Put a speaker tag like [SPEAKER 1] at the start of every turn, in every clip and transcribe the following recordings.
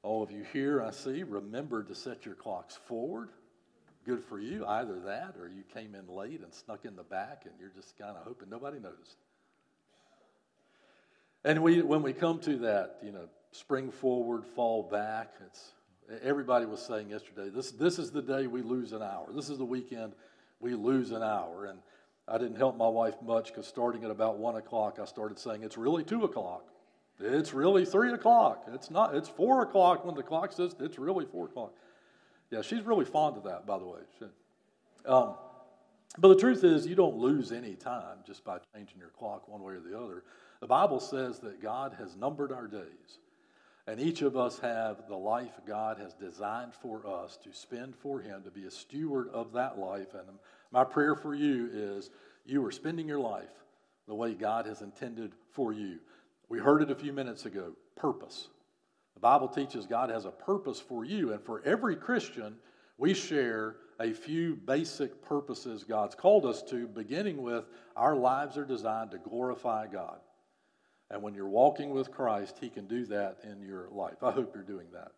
[SPEAKER 1] All of you here, I see, remember to set your clocks forward. Good for you. Either that or you came in late and snuck in the back and you're just kind of hoping nobody noticed. And when we come to that, spring forward, fall back, everybody was saying yesterday, this is the day we lose an hour. This is the weekend we lose an hour. And I didn't help my wife much because starting at about 1 o'clock, I started saying, it's really 2 o'clock. It's really 3 o'clock. It's 4 o'clock when the clock says it's really 4 o'clock. Yeah, she's really fond of that, by the way. But the truth is, you don't lose any time just by changing your clock one way or the other. The Bible says that God has numbered our days, and each of us have the life God has designed for us to spend for Him, to be a steward of that life. And my prayer for you is you are spending your life the way God has intended for you. We heard it a few minutes ago, purpose. The Bible teaches God has a purpose for you, and for every Christian, we share a few basic purposes God's called us to, beginning with our lives are designed to glorify God. And when you're walking with Christ, He can do that in your life. I hope you're doing that.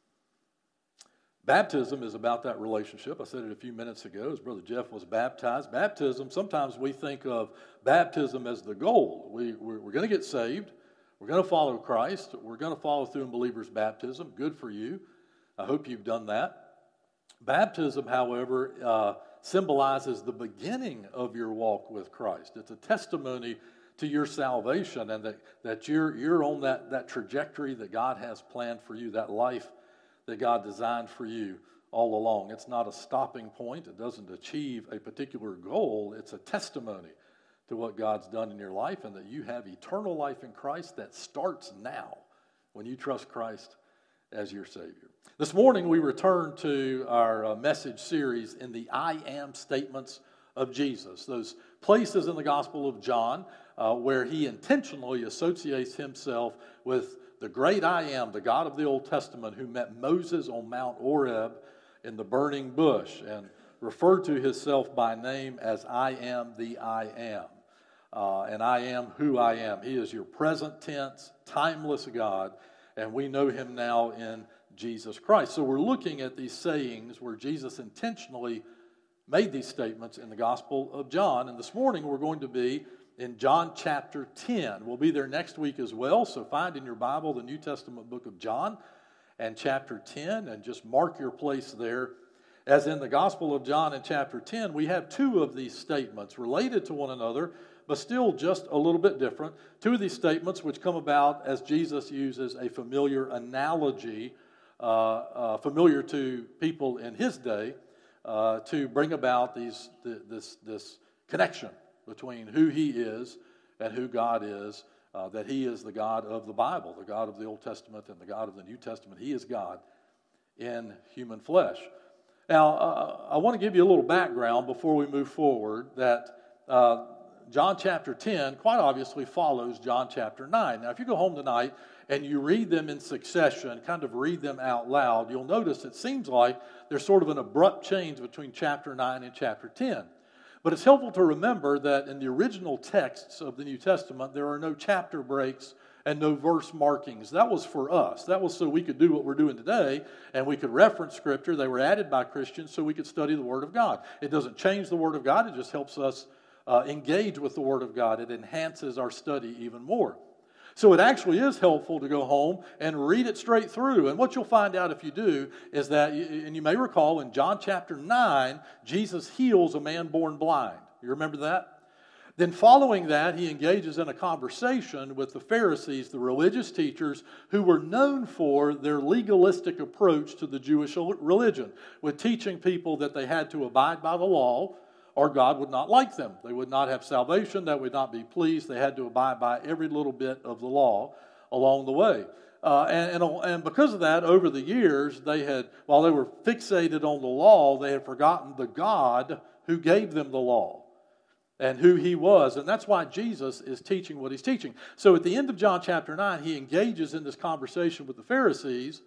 [SPEAKER 1] Baptism is about that relationship. I said it a few minutes ago as Brother Jeff was baptized. Baptism, sometimes we think of baptism as the goal. We're going to get saved. We're going to follow Christ. We're going to follow through in believer's baptism. Good for you. I hope you've done that. Baptism, however, symbolizes the beginning of your walk with Christ. It's a testimony to your salvation and that you're on that trajectory that God has planned for you, that life that God designed for you all along. It's not a stopping point. It doesn't achieve a particular goal. It's a testimony to what God's done in your life and that you have eternal life in Christ that starts now when you trust Christ as your Savior. This morning we return to our message series in the I am statements of Jesus, those places in the Gospel of John where He intentionally associates Himself with the great I am, the God of the Old Testament who met Moses on Mount Oreb in the burning bush and referred to Himself by name as I am the I am. And I am who I am. He is your present tense, timeless God, and we know Him now in Jesus Christ. So we're looking at these sayings where Jesus intentionally made these statements in the Gospel of John. And this morning we're going to be in John chapter 10. We'll be there next week as well. So find in your Bible the New Testament book of John and chapter 10 and just mark your place there. As in the Gospel of John in chapter 10, we have two of these statements related to one another, but still just a little bit different. Two of these statements which come about as Jesus uses a familiar analogy, familiar to people in His day, to bring about this connection between who He is and who God is, that He is the God of the Bible, the God of the Old Testament and the God of the New Testament. He is God in human flesh. Now, I want to give you a little background before we move forward that John chapter 10 quite obviously follows John chapter 9. Now, if you go home tonight and you read them in succession, kind of read them out loud, you'll notice it seems like there's sort of an abrupt change between chapter 9 and chapter 10. But it's helpful to remember that in the original texts of the New Testament, there are no chapter breaks and no verse markings. That was for us. That was so we could do what we're doing today, and we could reference Scripture. They were added by Christians so we could study the Word of God. It doesn't change the Word of God. It just helps us engage with the Word of God. It enhances our study even more. So it actually is helpful to go home and read it straight through. And what you'll find out if you do is that, and you may recall in John chapter 9, Jesus heals a man born blind. You remember that? Then following that, He engages in a conversation with the Pharisees, the religious teachers, who were known for their legalistic approach to the Jewish religion, with teaching people that they had to abide by the law, or God would not like them. They would not have salvation. That would not be pleased. They had to abide by every little bit of the law along the way. And because of that, over the years, while they were fixated on the law, they had forgotten the God who gave them the law and who He was. And that's why Jesus is teaching what He's teaching. So at the end of John chapter 9, He engages in this conversation with the Pharisees,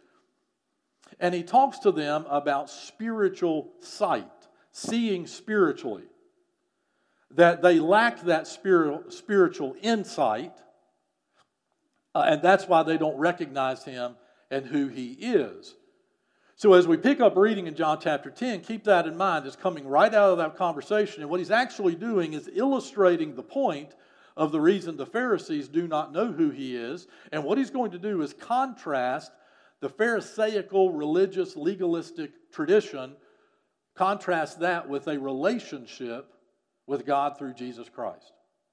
[SPEAKER 1] and He talks to them about spiritual sight. Seeing spiritually, that they lack that spiritual insight, and that's why they don't recognize Him and who he is. So as we pick up reading in John chapter 10, keep that in mind. It's coming right out of that conversation. And what he's actually doing is illustrating the point of the reason the Pharisees do not know who he is. And what he's going to do is contrast the Pharisaical, religious, legalistic tradition, contrast that with a relationship with God through Jesus Christ.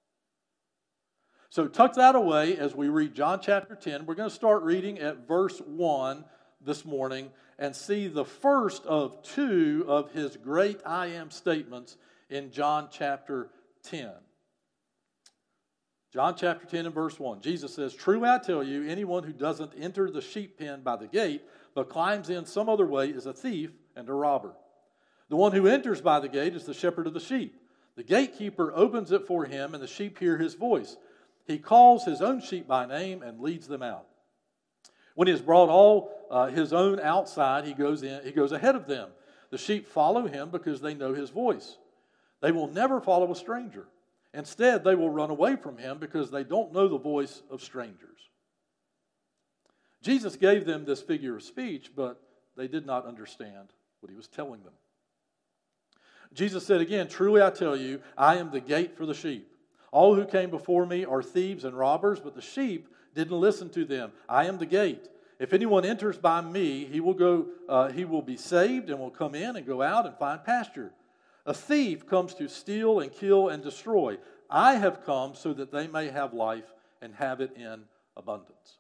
[SPEAKER 1] So tuck that away as we read John chapter 10. We're going to start reading at verse 1 this morning and see the first of two of his great I am statements in John chapter 10. John chapter 10 and verse 1. Jesus says, "Truly I tell you, anyone who doesn't enter the sheep pen by the gate, but climbs in some other way is a thief and a robber. The one who enters by the gate is the shepherd of the sheep. The gatekeeper opens it for him, and the sheep hear his voice. He calls his own sheep by name and leads them out. When he has brought all his own outside, he goes ahead of them. The sheep follow him because they know his voice. They will never follow a stranger. Instead, they will run away from him because they don't know the voice of strangers." Jesus gave them this figure of speech, but they did not understand what he was telling them. Jesus said again, "Truly I tell you, I am the gate for the sheep. All who came before me are thieves and robbers, but the sheep didn't listen to them. I am the gate. If anyone enters by me, he will be saved and will come in and go out and find pasture. A thief comes to steal and kill and destroy. I have come so that they may have life and have it in abundance."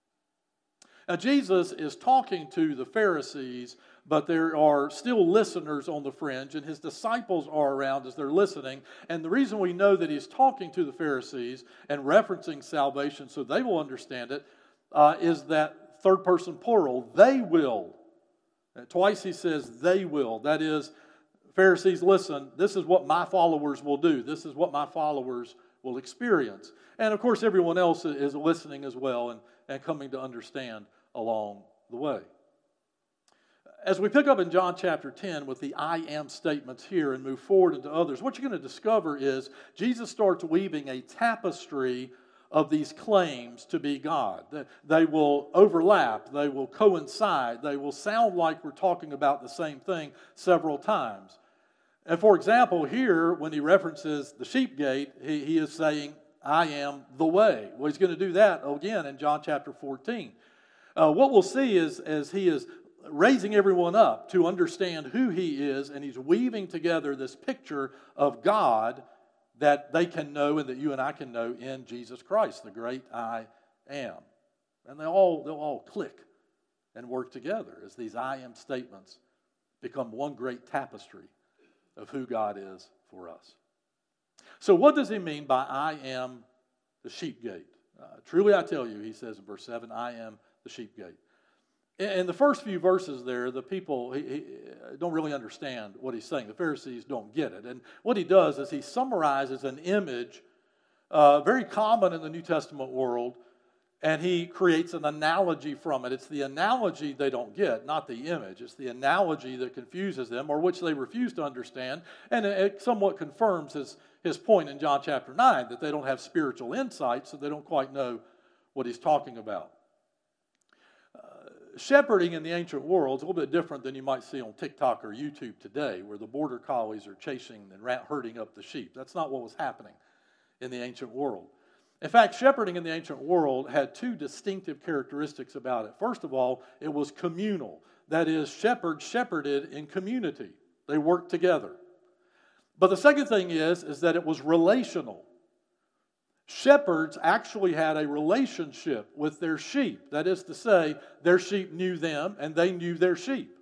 [SPEAKER 1] Now Jesus is talking to the Pharisees, but there are still listeners on the fringe, and his disciples are around as they're listening. And the reason we know that he's talking to the Pharisees and referencing salvation so they will understand it is that third person plural, they will. Twice he says they will. That is, Pharisees, listen, this is what my followers will do. This is what my followers will experience. And of course everyone else is listening as well and coming to understand along the way. As we pick up in John chapter 10 with the I am statements here and move forward into others, what you're going to discover is Jesus starts weaving a tapestry of these claims to be God. They will overlap, they will coincide, they will sound like we're talking about the same thing several times. And for example, here when he references the sheep gate, he is saying, "I am the way." Well, he's going to do that again in John chapter 14. What we'll see is as he is raising everyone up to understand who he is, and he's weaving together this picture of God that they can know and that you and I can know in Jesus Christ, the great I am. And they'll all click and work together as these I am statements become one great tapestry of who God is for us. So what does he mean by I am the sheep gate? Truly I tell you, he says in verse 7, I am the sheep gate. In the first few verses there, the people don't really understand what he's saying. The Pharisees don't get it. And what he does is he summarizes an image very common in the New Testament world, and he creates an analogy from it. It's the analogy they don't get, not the image. It's the analogy that confuses them, or which they refuse to understand. And it somewhat confirms his point in John chapter 9, that they don't have spiritual insight, so they don't quite know what he's talking about. Shepherding in the ancient world is a little bit different than you might see on TikTok or YouTube today, where the border collies are chasing and herding up the sheep. That's not what was happening in the ancient world. In fact, shepherding in the ancient world had two distinctive characteristics about it. First of all, it was communal. That is, shepherds shepherded in community. They worked together. But the second thing is that it was relational. Shepherds actually had a relationship with their sheep. That is to say, their sheep knew them and they knew their sheep.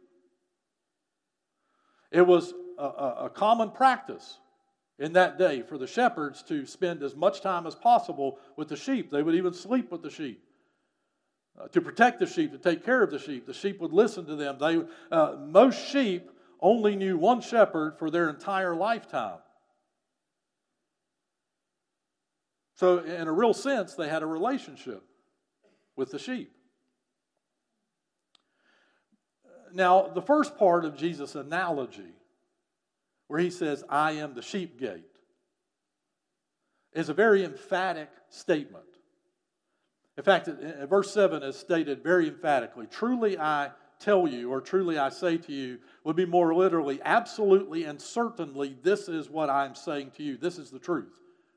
[SPEAKER 1] It was a common practice in that day for the shepherds to spend as much time as possible with the sheep. They would even sleep with the sheep. To protect the sheep, to take care of the sheep. The sheep would listen to them. Most sheep only knew one shepherd for their entire lifetime. So in a real sense, they had a relationship with the sheep. Now, the first part of Jesus' analogy, where he says, I am the sheep gate, is a very emphatic statement. In fact, verse 7 is stated very emphatically, truly I tell you, or truly I say to you, would be more literally, absolutely and certainly, this is what I'm saying to you. This is the truth.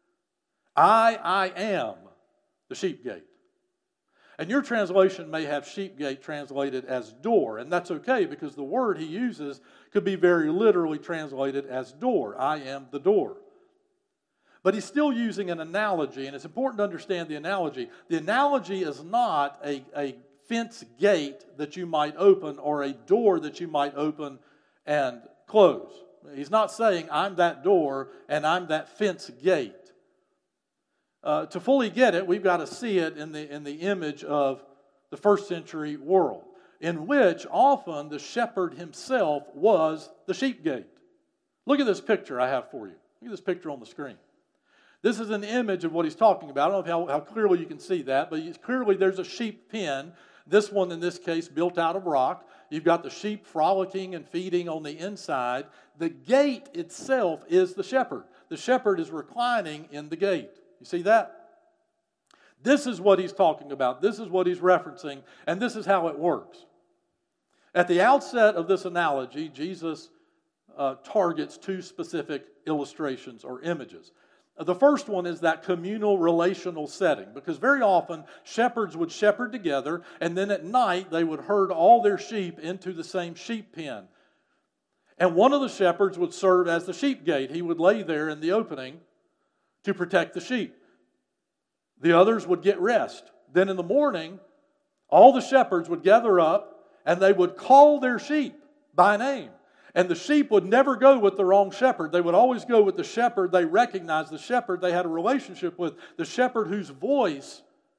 [SPEAKER 1] I am the sheep gate. And your translation may have sheep gate translated as door, and that's okay because the word he uses could be very literally translated as door. I am the door. But he's still using an analogy, and it's important to understand the analogy. The analogy is not a fence gate that you might open or a door that you might open and close. He's not saying, I'm that door and I'm that fence gate. To fully get it, we've got to see it in the image of the first century world, in which often the shepherd himself was the sheep gate. Look at this picture I have for you. Look at this picture on the screen. This is an image of what he's talking about. I don't know how clearly you can see that, but clearly there's a sheep pen. This one, in this case, built out of rock. You've got the sheep frolicking and feeding on the inside. The gate itself is the shepherd. The shepherd is reclining in the gate. You see that? This is what he's talking about. This is what he's referencing, and this is how it works. At the outset of this analogy, Jesus targets two specific illustrations or images. The first one is that communal relational setting, because very often shepherds would shepherd together, and then at night they would herd all their sheep into the same sheep pen. And one of the shepherds would serve as the sheep gate. He would lay there in the opening to protect the sheep. The others would get rest. Then in the morning, all the shepherds would gather up and they would call their sheep by name. And the sheep would never go with the wrong shepherd. They would always go with the shepherd they recognized, the shepherd they had a relationship with, the shepherd whose voice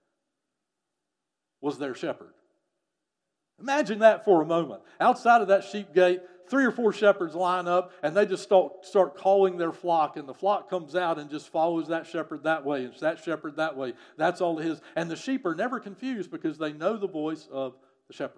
[SPEAKER 1] was their shepherd. Imagine that for a moment. Outside of that sheep gate, 3 or 4 shepherds line up and they just start calling their flock, and the flock comes out and just follows that shepherd that way and that shepherd that way. That's all it is. And the sheep are never confused because they know the voice of the shepherd.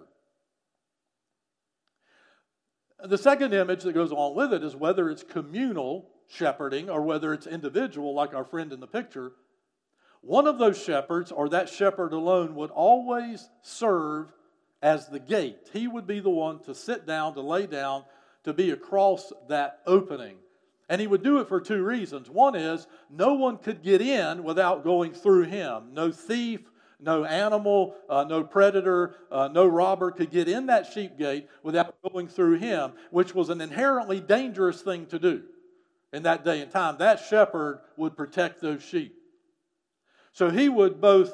[SPEAKER 1] The second image that goes along with it is whether it's communal shepherding or whether it's individual, like our friend in the picture. One of those shepherds, or that shepherd alone, would always serve as the gate. He would be the one to sit down, to lay down, to be across that opening. And he would do it for 2 reasons. One is no one could get in without going through him. No thief, no animal, no predator, no robber could get in that sheep gate without going through him, which was an inherently dangerous thing to do in that day and time. That shepherd would protect those sheep. So he would both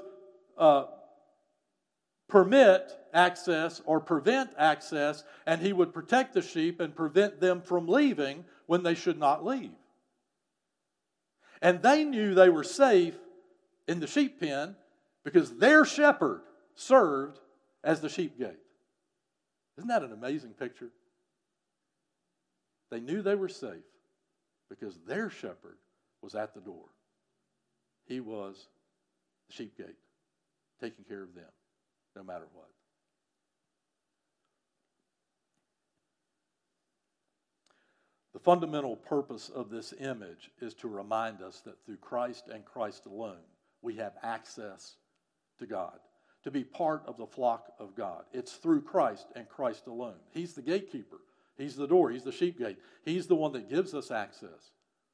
[SPEAKER 1] permit access or prevent access, and he would protect the sheep and prevent them from leaving when they should not leave. And they knew they were safe in the sheep pen because their shepherd served as the sheep gate. Isn't that an amazing picture? They knew they were safe because their shepherd was at the door. He was the sheep gate, taking care of them, no matter what. The fundamental purpose of this image is to remind us that through Christ and Christ alone, we have access to God, to be part of the flock of God. It's through Christ and Christ alone. He's the gatekeeper. He's the door. He's the sheep gate. He's the one that gives us access.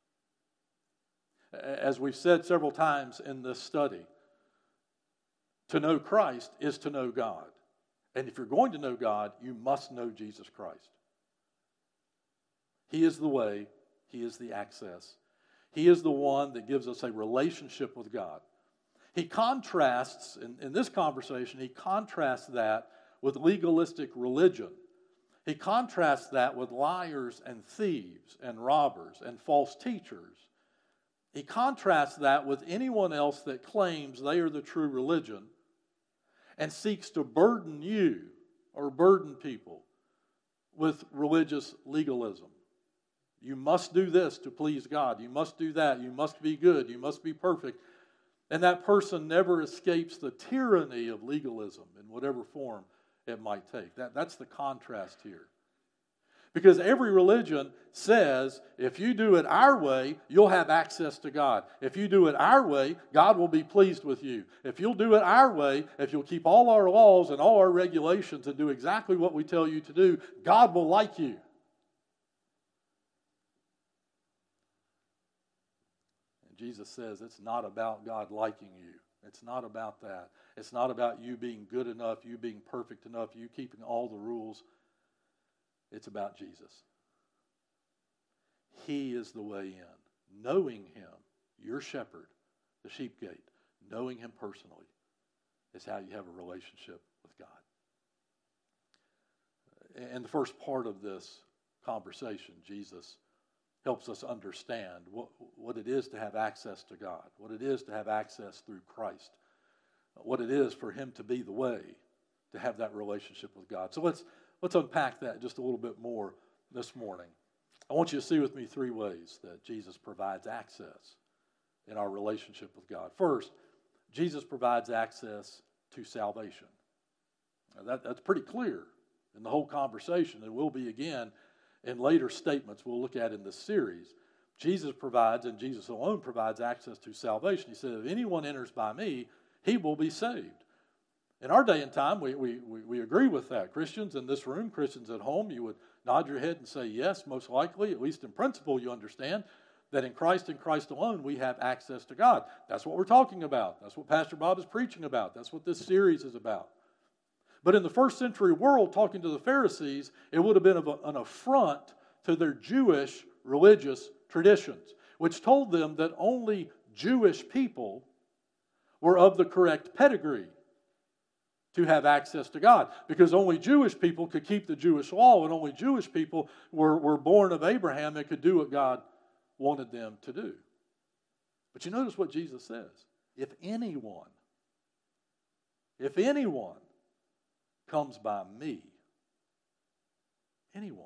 [SPEAKER 1] As we've said several times in this study, to know Christ is to know God. And if you're going to know God, you must know Jesus Christ. He is the way. He is the access. He is the one that gives us a relationship with God. He contrasts, in this conversation, he contrasts that with legalistic religion. He contrasts that with liars and thieves and robbers and false teachers. He contrasts that with anyone else that claims they are the true religion and seeks to burden you or burden people with religious legalism. You must do this to please God. You must do that. You must be good. You must be perfect. And that person never escapes the tyranny of legalism in whatever form it might take. That's the contrast here. Because every religion says, if you do it our way, you'll have access to God. If you do it our way, God will be pleased with you. If you'll do it our way, if you'll keep all our laws and all our regulations and do exactly what we tell you to do, God will like you. And Jesus says it's not about God liking you. It's not about that. It's not about you being good enough, you being perfect enough, you keeping all the rules. It's about Jesus. He is the way in. Knowing Him, your shepherd, the sheep gate, knowing Him personally is how you have a relationship with God. In the first part of this conversation, Jesus helps us understand what it is to have access to God, what it is to have access through Christ, what it is for Him to be the way to have that relationship with God. So let's unpack that just a little bit more this morning. I want you to see with me 3 ways that Jesus provides access in our relationship with God. First, Jesus provides access to salvation. Now that's pretty clear in the whole conversation. It will be again in later statements we'll look at in this series. Jesus provides, and Jesus alone provides, access to salvation. He said, if anyone enters by me, he will be saved. In our day and time, we agree with that. Christians in this room, Christians at home, you would nod your head and say yes, most likely, at least in principle you understand, that in Christ and Christ alone we have access to God. That's what we're talking about. That's what Pastor Bob is preaching about. That's what this series is about. But in the first century world, talking to the Pharisees, it would have been an affront to their Jewish religious traditions, which told them that only Jewish people were of the correct pedigree to have access to God, because only Jewish people could keep the Jewish law, and only Jewish people were born of Abraham and could do what God wanted them to do. But you notice what Jesus says. If anyone comes by me, anyone.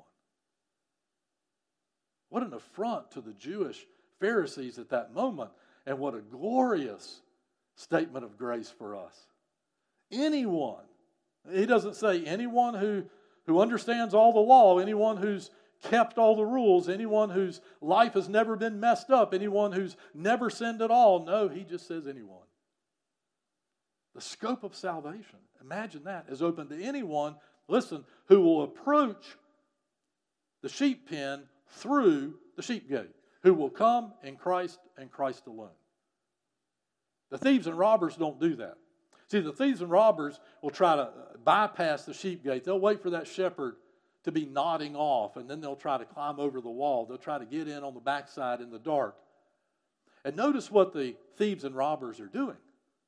[SPEAKER 1] What an affront to the Jewish Pharisees at that moment, and what a glorious statement of grace for us. Anyone. He doesn't say anyone who understands all the law, anyone who's kept all the rules, anyone whose life has never been messed up, anyone who's never sinned at all. No, he just says anyone. The scope of salvation, imagine that, is open to anyone, listen, who will approach the sheep pen through the sheep gate, who will come in Christ and Christ alone. The thieves and robbers don't do that. See, the thieves and robbers will try to bypass the sheep gate. They'll wait for that shepherd to be nodding off, and then they'll try to climb over the wall. They'll try to get in on the backside in the dark. And notice what the thieves and robbers are doing.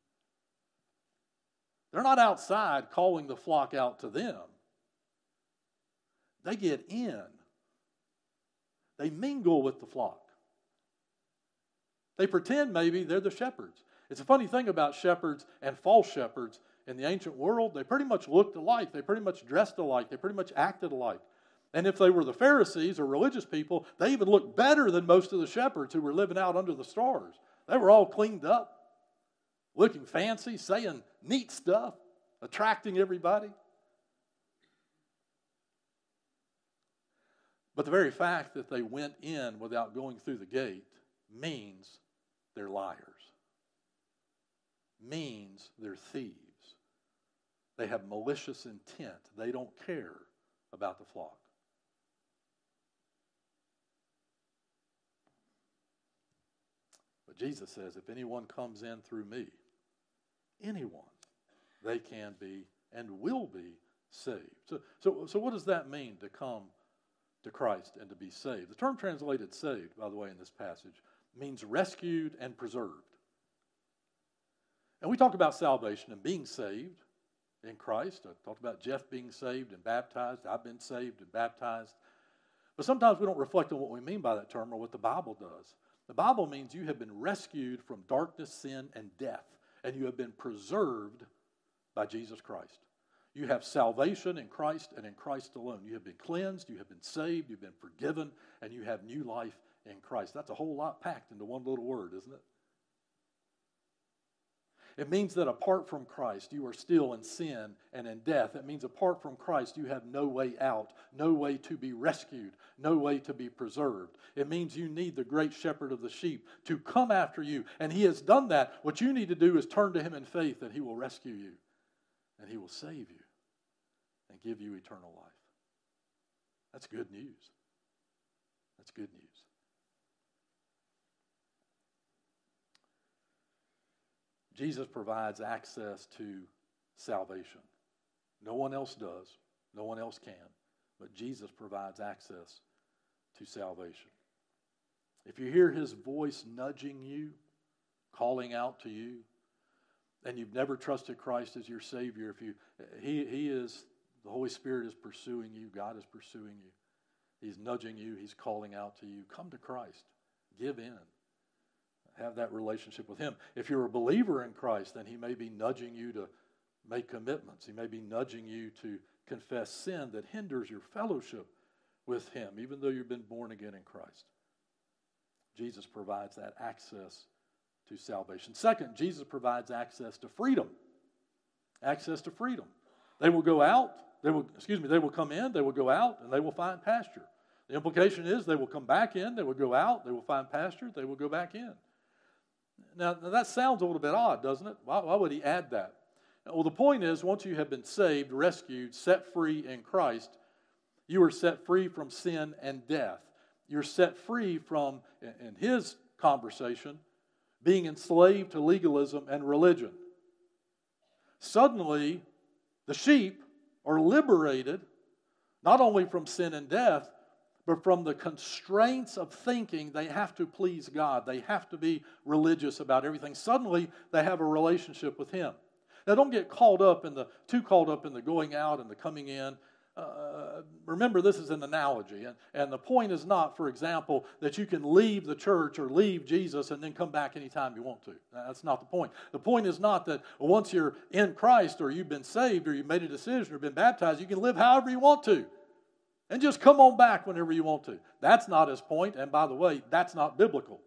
[SPEAKER 1] They're not outside calling the flock out to them. They get in. They mingle with the flock. They pretend maybe they're the shepherds. It's a funny thing about shepherds and false shepherds in the ancient world. They pretty much looked alike. They pretty much dressed alike. They pretty much acted alike. And if they were the Pharisees or religious people, they even looked better than most of the shepherds who were living out under the stars. They were all cleaned up, looking fancy, saying neat stuff, attracting everybody. But the very fact that they went in without going through the gate means they're liars. Means they're thieves. They have malicious intent. They don't care about the flock. But Jesus says, if anyone comes in through me, anyone, they can be and will be saved. So what does that mean to come to Christ and to be saved? The term translated saved, by the way, in this passage, means rescued and preserved. And we talk about salvation and being saved in Christ. I talked about Jeff being saved and baptized. I've been saved and baptized. But sometimes we don't reflect on what we mean by that term or what the Bible does. The Bible means you have been rescued from darkness, sin, and death, and you have been preserved by Jesus Christ. You have salvation in Christ and in Christ alone. You have been cleansed, you have been saved, you've been forgiven, and you have new life in Christ. That's a whole lot packed into one little word, isn't it? It means that apart from Christ, you are still in sin and in death. It means apart from Christ, you have no way out, no way to be rescued, no way to be preserved. It means you need the great shepherd of the sheep to come after you. And he has done that. What you need to do is turn to him in faith that he will rescue you and he will save you and give you eternal life. That's good news. That's good news. Jesus provides access to salvation. No one else does. No one else can. But Jesus provides access to salvation. If you hear his voice nudging you, calling out to you, and you've never trusted Christ as your Savior, the Holy Spirit is pursuing you, God is pursuing you. He's nudging you, he's calling out to you. Come to Christ. Give in. Have that relationship with him. If you're a believer in Christ, then he may be nudging you to make commitments. He may be nudging you to confess sin that hinders your fellowship with him, even though you've been born again in Christ. Jesus provides that access to salvation. Second, Jesus provides access to freedom. Access to freedom. They will go out, they will come in, they will go out, and they will find pasture. The implication is they will come back in, they will go out, they will find pasture, they will go back in. Now that sounds a little bit odd, doesn't it? Why would he add that? Well, the point is, once you have been saved, rescued, set free in Christ, you are set free from sin and death. You're set free from, in his conversation, being enslaved to legalism and religion. Suddenly, the sheep are liberated, not only from sin and death, but from the constraints of thinking they have to please God. They have to be religious about everything. Suddenly, they have a relationship with him. Now, don't get too caught up in the going out and the coming in. Remember, this is an analogy. And the point is not, for example, that you can leave the church or leave Jesus and then come back anytime you want to. That's not the point. The point is not that once you're in Christ or you've been saved or you've made a decision or been baptized, you can live however you want to. And just come on back whenever you want to. That's not his point. And by the way, that's not biblical.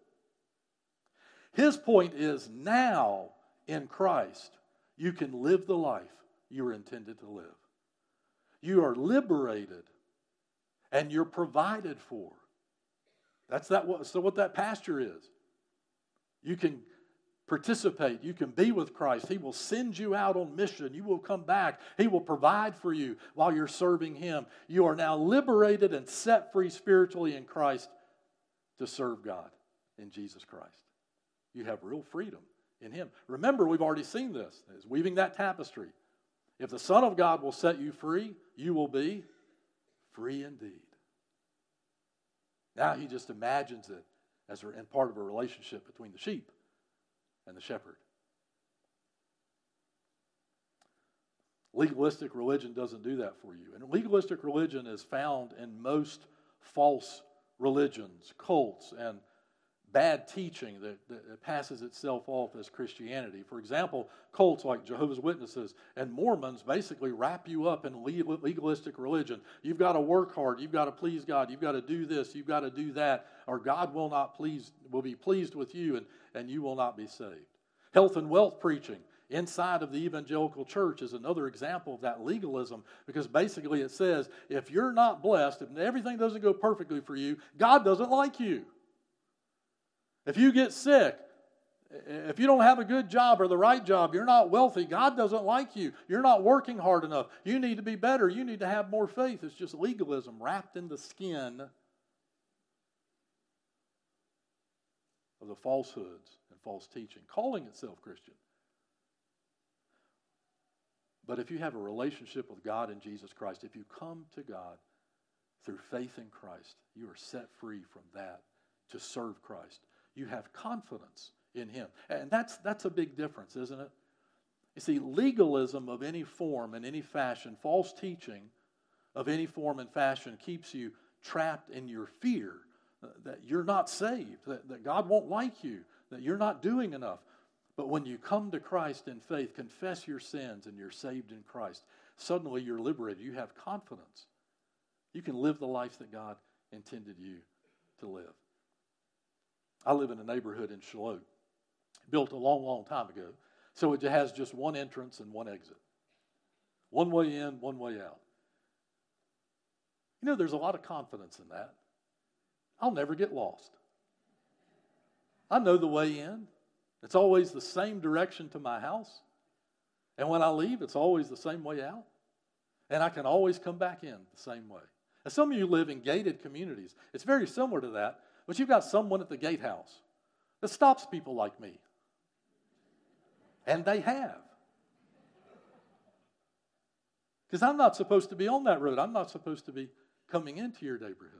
[SPEAKER 1] His point is now in Christ, you can live the life you were intended to live. You are liberated and you're provided for. So what that pasture is. You can participate. You can be with Christ. He will send you out on mission. You will come back. He will provide for you while you're serving him. You are now liberated and set free spiritually in Christ to serve God in Jesus Christ. You have real freedom in him. Remember, we've already seen this. It's weaving that tapestry. If the Son of God will set you free, you will be free indeed. Now he just imagines it as in part of a relationship between the sheep and the shepherd. Legalistic religion doesn't do that for you. And legalistic religion is found in most false religions, cults, and bad teaching that passes itself off as Christianity. For example, cults like Jehovah's Witnesses and Mormons basically wrap you up in legalistic religion. You've got to work hard. You've got to please God. You've got to do this. You've got to do that, or God will be pleased with you, and you will not be saved. Health and wealth preaching inside of the evangelical church is another example of that legalism, because basically it says, if you're not blessed, if everything doesn't go perfectly for you, God doesn't like you. If you get sick, if you don't have a good job or the right job, you're not wealthy, God doesn't like you. You're not working hard enough. You need to be better. You need to have more faith. It's just legalism wrapped in the skin of the falsehoods and false teaching, calling itself Christian. But if you have a relationship with God in Jesus Christ, if you come to God through faith in Christ, you are set free from that to serve Christ. You have confidence in him. And that's a big difference, isn't it? You see, legalism of any form and any fashion, false teaching of any form and fashion keeps you trapped in your fear that you're not saved, that God won't like you, that you're not doing enough. But when you come to Christ in faith, confess your sins, and you're saved in Christ, suddenly you're liberated. You have confidence. You can live the life that God intended you to live. I live in a neighborhood in Charlotte, built a long, long time ago. So it has just one entrance and one exit. One way in, one way out. You know, there's a lot of confidence in that. I'll never get lost. I know the way in. It's always the same direction to my house. And when I leave, it's always the same way out. And I can always come back in the same way. And some of you live in gated communities. It's very similar to that, but you've got someone at the gatehouse that stops people like me. And they have. Because I'm not supposed to be on that road. I'm not supposed to be coming into your neighborhood.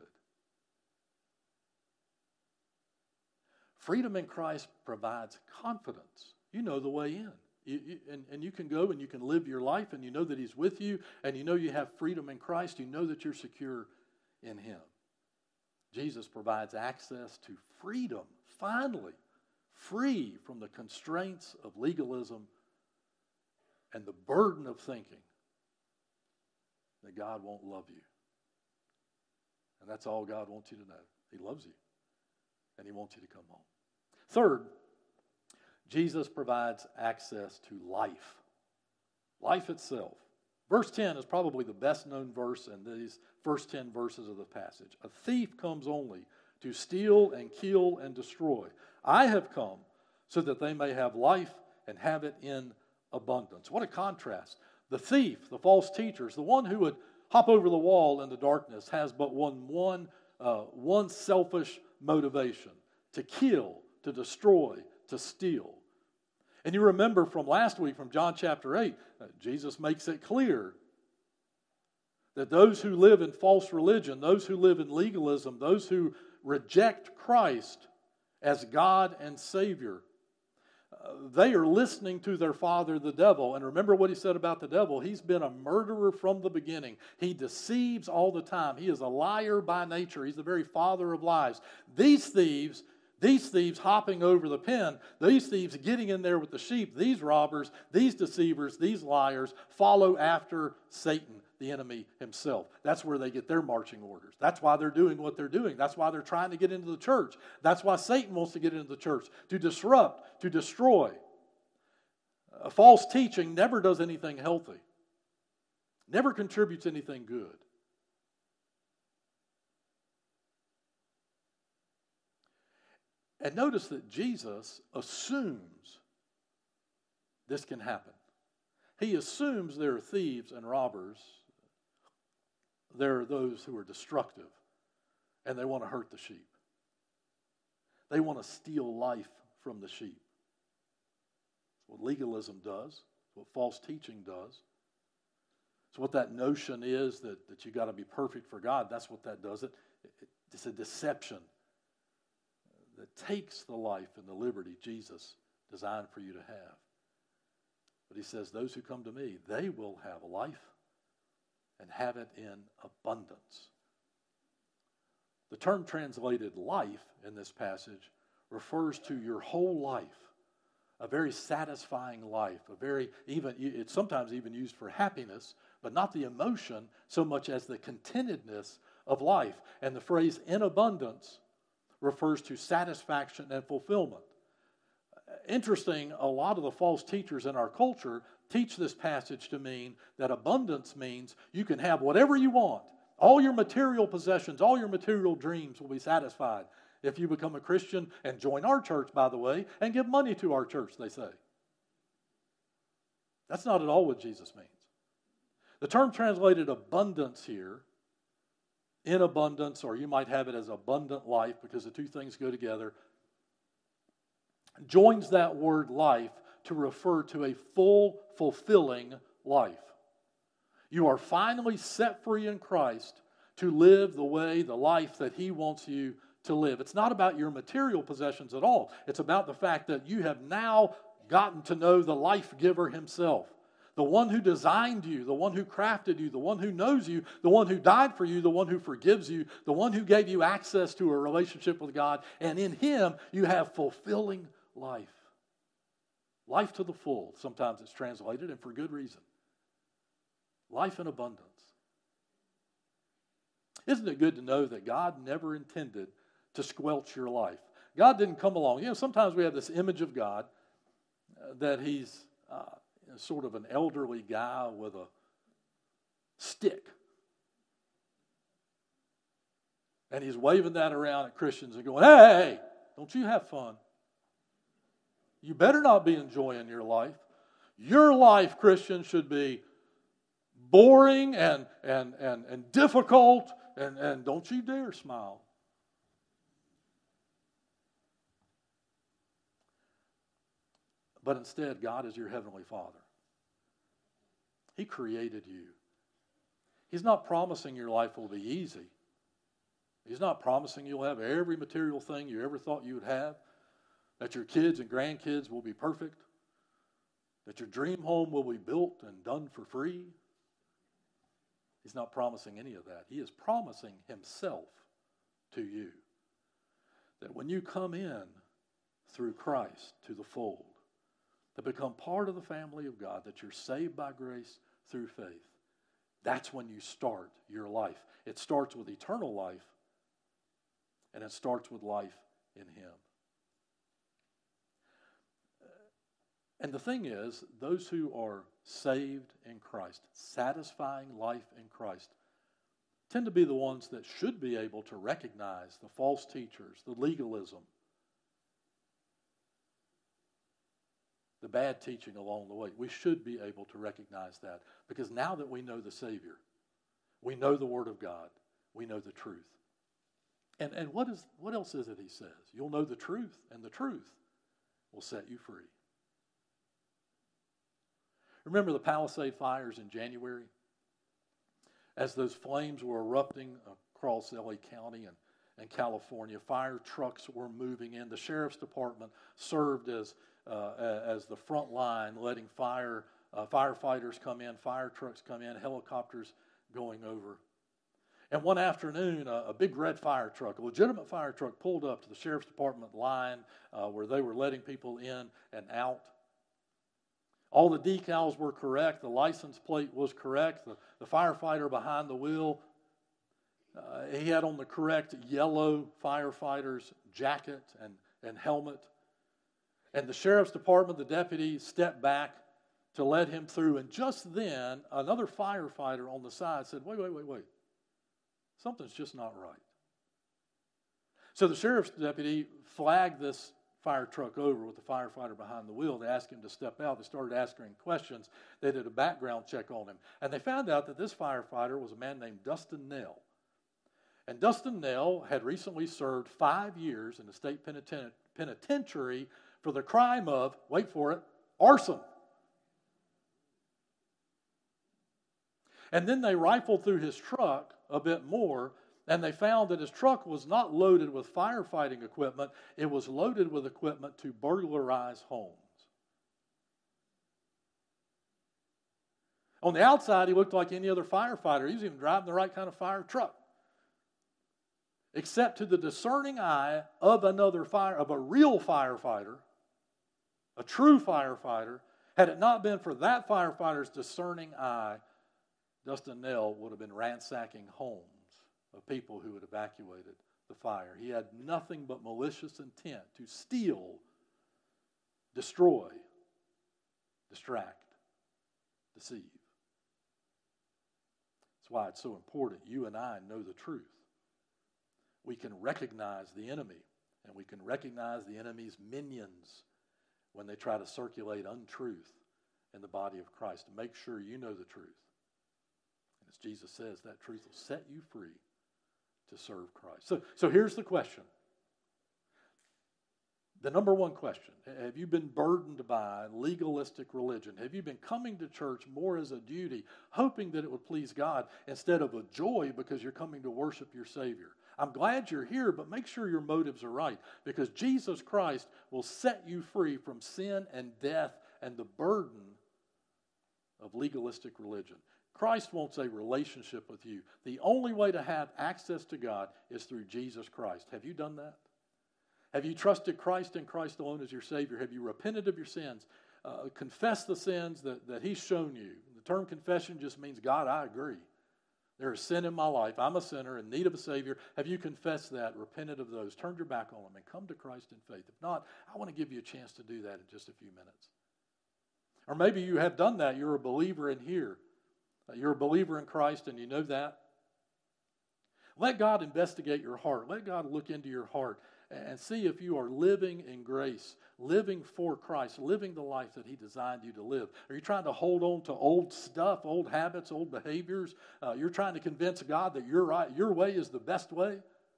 [SPEAKER 1] Freedom in Christ provides confidence. You know the way in. And you can go and you can live your life and you know that He's with you and you know you have freedom in Christ. You know that you're secure in Him. Jesus provides access to freedom, finally, free from the constraints of legalism and the burden of thinking that God won't love you. And that's all God wants you to know. He loves you. And He wants you to come home. Third, Jesus provides access to life. Life itself. Verse 10 is probably the best known verse in these first 10 verses of the passage. A thief comes only to steal and kill and destroy. I have come so that they may have life and have it in abundance. What a contrast. The thief, the false teachers, the one who would hop over the wall in the darkness has but one selfish motivation: to kill, to destroy, to steal. And you remember from last week, from John chapter 8, Jesus makes it clear that those who live in false religion, those who live in legalism, those who reject Christ as God and Savior, they are listening to their father, the devil. And remember what he said about the devil. He's been a murderer from the beginning. He deceives all the time. He is a liar by nature. He's the very father of lies. These thieves hopping over the pen, these thieves getting in there with the sheep, these robbers, these deceivers, these liars follow after Satan, the enemy himself. That's where they get their marching orders. That's why they're doing what they're doing. That's why they're trying to get into the church. That's why Satan wants to get into the church, to disrupt, to destroy. False teaching never does anything healthy, never contributes anything good. And notice that Jesus assumes this can happen. He assumes there are thieves and robbers. There are those who are destructive, and they want to hurt the sheep. They want to steal life from the sheep. That's what legalism does. That's what false teaching does. It's what that notion is that you got to be perfect for God. That's what that does. It's a deception that takes the life and the liberty Jesus designed for you to have. But He says, those who come to me, they will have life and have it in abundance. The term translated life in this passage refers to your whole life, a very satisfying life, it's sometimes even used for happiness, but not the emotion so much as the contentedness of life. And the phrase in abundance refers to satisfaction and fulfillment. Interesting, a lot of the false teachers in our culture teach this passage to mean that abundance means you can have whatever you want. All your material possessions, all your material dreams will be satisfied if you become a Christian and join our church, by the way, and give money to our church, they say. That's not at all what Jesus means. The term translated abundance here, in abundance, or you might have it as abundant life because the two things go together, joins that word life to refer to a full, fulfilling life. You are finally set free in Christ to live the life that He wants you to live. It's not about your material possessions at all. It's about the fact that you have now gotten to know the life giver Himself. The one who designed you, the one who crafted you, the one who knows you, the one who died for you, the one who forgives you, the one who gave you access to a relationship with God. And in Him, you have fulfilling life. Life to the full, sometimes it's translated, and for good reason. Life in abundance. Isn't it good to know that God never intended to squelch your life? God didn't come along. Sometimes we have this image of God that he's sort of an elderly guy with a stick. And he's waving that around at Christians and going, hey, don't you have fun? You better not be enjoying your life. Your life, Christian, should be boring and difficult, and don't you dare smile. But instead, God is your heavenly Father. He created you. He's not promising your life will be easy. He's not promising you'll have every material thing you ever thought you would have, that your kids and grandkids will be perfect, that your dream home will be built and done for free. He's not promising any of that. He is promising himself to you. That when you come in through Christ to the fold, to become part of the family of God, that you're saved by grace through faith, that's when you start your life. It starts with eternal life, and it starts with life in Him. And the thing is, those who are saved in Christ, satisfying life in Christ, tend to be the ones that should be able to recognize the false teachers, the legalism, the bad teaching along the way. We should be able to recognize that, because now that we know the Savior, we know the Word of God, we know the truth. And what else is it He says? You'll know the truth, and the truth will set you free. Remember the Palisade fires in January? As those flames were erupting across LA County and California, fire trucks were moving in. The Sheriff's Department served as the front line, letting firefighters come in, fire trucks come in, helicopters going over. And one afternoon, a big red fire truck, a legitimate fire truck, pulled up to the Sheriff's Department line where they were letting people in and out. All the decals were correct. The license plate was correct. The firefighter behind the wheel, he had on the correct yellow firefighter's jacket and helmet. And the Sheriff's Department, the deputy, stepped back to let him through. And just then, another firefighter on the side said, wait. Something's just not right. So the sheriff's deputy flagged this fire truck over with the firefighter behind the wheel. They asked him to step out. They started asking him questions. They did a background check on him. And they found out that this firefighter was a man named Dustin Nell. And Dustin Nell had recently served 5 years in the state penitentiary for the crime of, wait for it, arson. And then they rifled through his truck a bit more, and they found that his truck was not loaded with firefighting equipment. It was loaded with equipment to burglarize homes. On the outside, he looked like any other firefighter. He was even driving the right kind of fire truck. Except to the discerning eye of a real firefighter, a true firefighter, had it not been for that firefighter's discerning eye, Dustin Nell would have been ransacking homes of people who had evacuated the fire. He had nothing but malicious intent to steal, destroy, distract, deceive. That's why it's so important you and I know the truth. We can recognize the enemy, and we can recognize the enemy's minions when they try to circulate untruth in the body of Christ. To make sure you know the truth. And as Jesus says, that truth will set you free to serve Christ. So here's the question. The number one question: have you been burdened by legalistic religion? Have you been coming to church more as a duty, hoping that it would please God, instead of a joy because you're coming to worship your Savior? I'm glad you're here, but make sure your motives are right, because Jesus Christ will set you free from sin and death and the burden of legalistic religion. Christ wants a relationship with you. The only way to have access to God is through Jesus Christ. Have you done that? Have you trusted Christ and Christ alone as your Savior? Have you repented of your sins? Confessed the sins that He's shown you. The term confession just means, God, I agree. There is sin in my life. I'm a sinner in need of a Savior. Have you confessed that, repented of those, turned your back on them, and come to Christ in faith? If not, I want to give you a chance to do that in just a few minutes. Or maybe you have done that. You're a believer in here. You're a believer in Christ and you know that. Let God investigate your heart. Let God look into your heart and see if you are living in grace, living for Christ, living the life that He designed you to live. Are you trying to hold on to old stuff, old habits, old behaviors? You're trying to convince God that you're right, your way is the best way?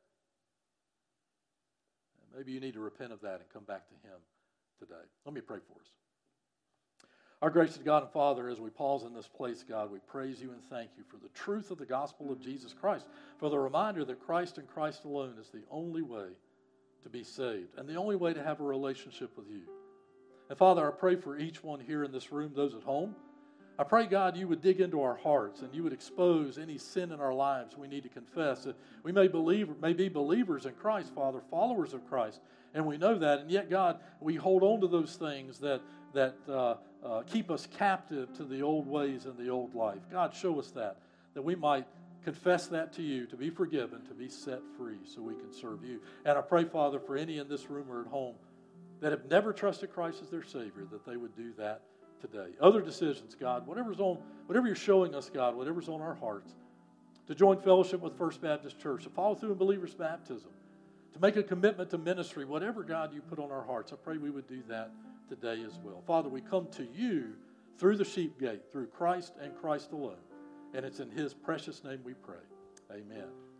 [SPEAKER 1] Maybe you need to repent of that and come back to Him today. Let me pray for us. Our gracious God and Father, as we pause in this place, God, we praise You and thank You for the truth of the gospel of Jesus Christ, for the reminder that Christ and Christ alone is the only way to be saved and the only way to have a relationship with You. And Father, I pray for each one here in this room, those at home. I pray, God, You would dig into our hearts and You would expose any sin in our lives we need to confess. That we may be believers in Christ, Father, followers of Christ, and we know that. And yet, God, we hold on to those things that keep us captive to the old ways and the old life. God, show us that we might confess that to You, to be forgiven, to be set free so we can serve You. And I pray, Father, for any in this room or at home that have never trusted Christ as their Savior, that they would do that today. Other decisions, God, whatever You're showing us, God, whatever's on our hearts, to join fellowship with First Baptist Church, to follow through in believers' baptism, to make a commitment to ministry, whatever, God, You put on our hearts, I pray we would do that today as well. Father, we come to You through the sheep gate, through Christ and Christ alone. And it's in His precious name we pray. Amen.